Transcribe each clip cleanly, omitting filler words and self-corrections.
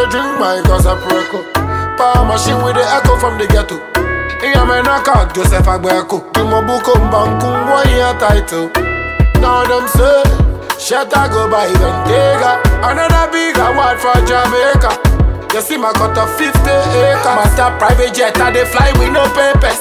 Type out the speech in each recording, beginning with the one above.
they drink my Casapreco. Power machine with the echo from the ghetto. Yeah, man, I can't Joseph Agbeko. Kimobuko Mbanku, one year title. Now them say, shut I go by Ventega. Another big award for Jamaica. You see my cut of 50 acres. Master private jet, and they fly with no papers.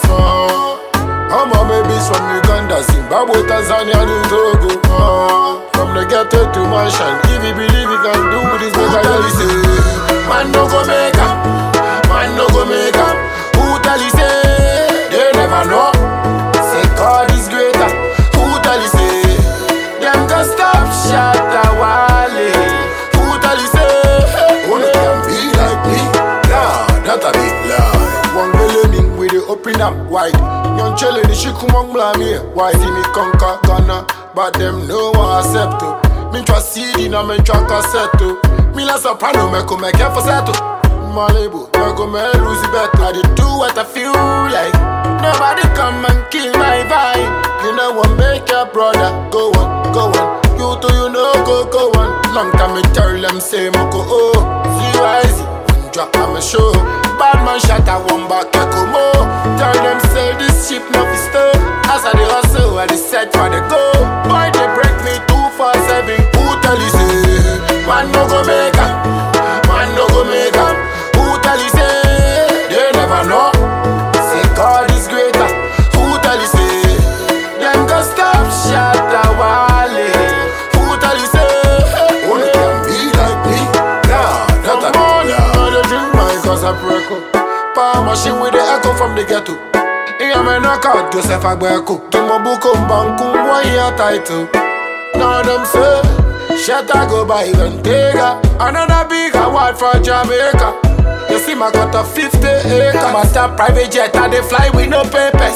All my babies from Uganda, Zimbabwe, Tanzania, and Togo. From the ghetto to mansion, if you believe you can do this, make I say, man no go make up, man no go make up. Who tell you say, they never know. Say God is greater. Who tell you say, them can stop shot a wale. Who tell you say, only can be like me? Nah, that a big lie. One believing with the open up wide. Young chillin' the shit come on blame. Why see me conquer Ghana, but them no one accept to. Me trust CD na me track cassette to. Me la soprano me come make for settle. Malibu, me go me lose better. I dey do what I feel like. Nobody come and kill my vibe. You know what make your brother go on, go on. You too, you know go on. Long time me tell them say me go oh. Zero easy, drop on my show. Bad man shot a one back echo more. Tell them say this ship no fi stop. As I dey hustle, I dey set for the goal. Boy they break me 247. Who tell you say man no go make up, man no go make up. Who tell you say they never know. Say God is greater. Who tell you say them go stop shot a wale. Who tell you say only can be like me? Nah, that a big drink my Casapreco. Power machine with the echo from the ghetto. Yeah, man, I can't Joseph Agbeko. Kimobuko Mbanku, one year title. Now them say, shut I go by Ventega. Another big award for Jamaica. You see my cut of 50 acres. Master private jet, and they fly with no papers.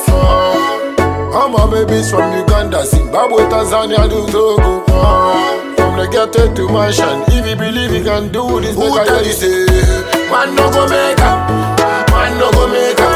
All my babies from Uganda, Zimbabwe, Tanzania, and Togo. From the ghetto to mansion, if you believe you can do this, who tell you say, man no go make up, man no go make up.